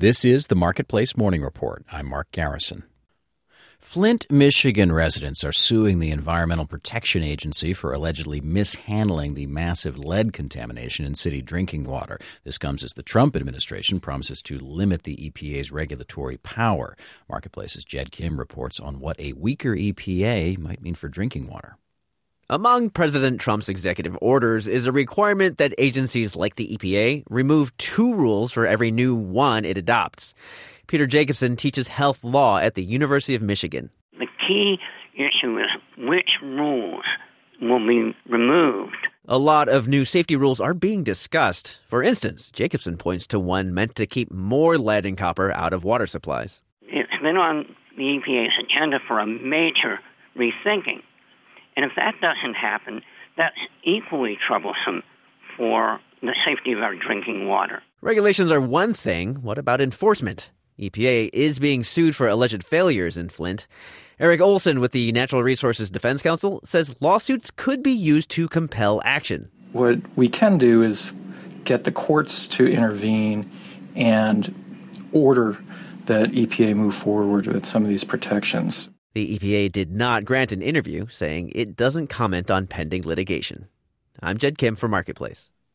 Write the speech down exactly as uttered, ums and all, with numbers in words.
This is the Marketplace Morning Report. I'm Mark Garrison. Flint, Michigan residents are suing the Environmental Protection Agency for allegedly mishandling the massive lead contamination in city drinking water. This comes as the Trump administration promises to limit the E P A's regulatory power. Marketplace's Jed Kim reports on what a weaker E P A might mean for drinking water. Among President Trump's executive orders is a requirement that agencies like the E P A remove two rules for every new one it adopts. Peter Jacobson teaches health law at the University of Michigan. The key issue is which rules will be removed. A lot of new safety rules are being discussed. For instance, Jacobson points to one meant to keep more lead and copper out of water supplies. It's been on the E P A's agenda for a major rethinking. And if that doesn't happen, that's equally troublesome for the safety of our drinking water. Regulations are one thing. What about enforcement? E P A is being sued for alleged failures in Flint. Eric Olson with the Natural Resources Defense Council says lawsuits could be used to compel action. What we can do is get the courts to intervene and order that E P A move forward with some of these protections. The E P A did not grant an interview, saying it doesn't comment on pending litigation. I'm Jed Kim for Marketplace.